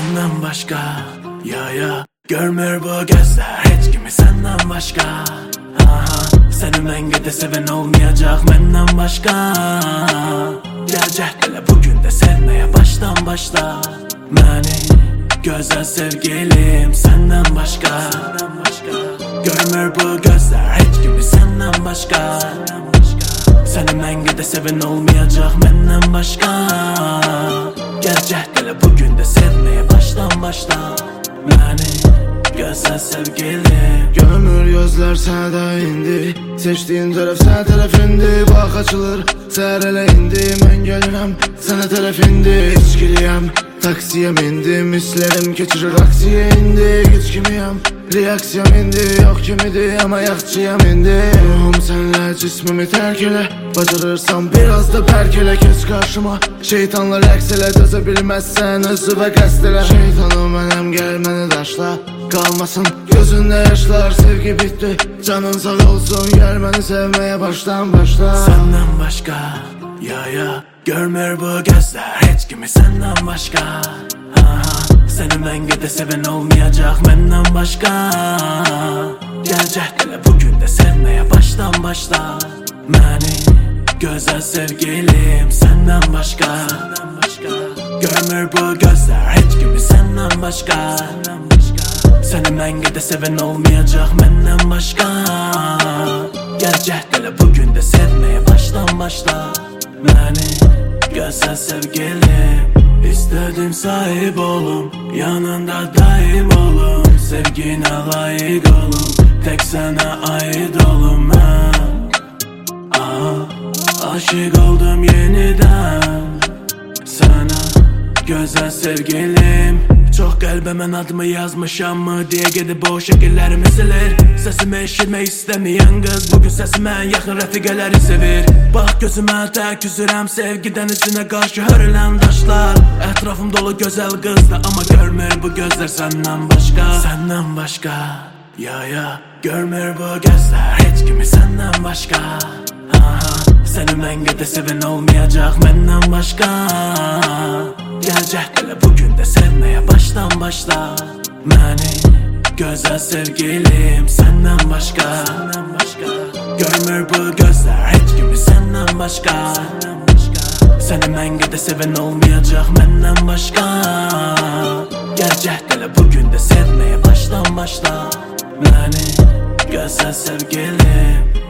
senden başka. Ya görmür bu gözler hiç kimi senden başka. Seni məngədə sevən olmayacaq məndən başqa. Gəl cəhd elə bugün də sevməyə başdan başla. Məni gözəl sevgilim səndən başqa. Görmür bu gözlər heç kimi səndən başqa. Səni məngədə sevən olmayacaq məndən başqa. Gəl cəhd elə bugün də sevməyə başdan başla. Məni gözəl sevgilim. Görmür gözlər sənə indi, seçdiyin tərəf sənə tərəf indi. Bax açılır səhər elə indi, mən gəlirəm sənə tərəf indi. İçkiliyəm, taksiyə mindim, hislərim keçirir aksiyə indi. Güc kimiyəm, reaksiyam indi, yox kimidir amma yaxçıyam indi. Ruhum sənlə cismimi tərk elə, bacarırsan biraz da pərk elə. Keç qarşıma, şeytanla rəqs elə, dözə bilməzsən özü və qəst elə. Şeytanım mənəm, gəl məni daşla, qalmasın gözündə yaşlar. Sevgi bitdi, canın sağ olsun, gəl məni sevməyə başdan başla. Səndən başqa, ya görmür bu gözlər heç kimi səndən başqa. Səni məngədə sevən olmayacaq məndən başqa. Gəl cəhd elə bugün də sevməyə başdan başla. Məni gözəl sevgilim səndən başqa. Görmür bu gözlər heç kimi səndən başqa. Səni məngədə sevən olmayacaq məndən başqa. Gəl cəhd elə bugün də sevməyə başdan başla. Məni gözəl sevgilim. İstədim sahib olum, yanında daim olum. Sevginə layiq olum, tək sənə aid olum mən. Aşık oldum yenidən sənə gözəl sevgilim. Çox qəlbə mən adımı yazmışam mı deyə gedib o şəkillərimi silir. Səsimi eşitmək istəməyən qız bugün səsimə yaxın rəfiqələri sevir. Bax gözümə tək üzürəm sevgidən üzünə qarşı hörülən daşlar. Ətrafım dolu gözəl qızdır amma görmür bu gözlər səndən başqa. Səndən başqa, ya görmür bu gözlər heç kimi səndən başqa. Səni məngədə sevən olmayacaq məndən başqa. Gəl cəhd elə bugün də sevməyə başdan başla. Məni gözəl sevgilim səndən başqa. Görmür bu gözlər heç kimi səndən başqa. Səni məngədə sevən olmayacaq məndən başqa. Gəl cəhd elə bugün də sevməyə başdan başla. Məni gözəl sevgilim.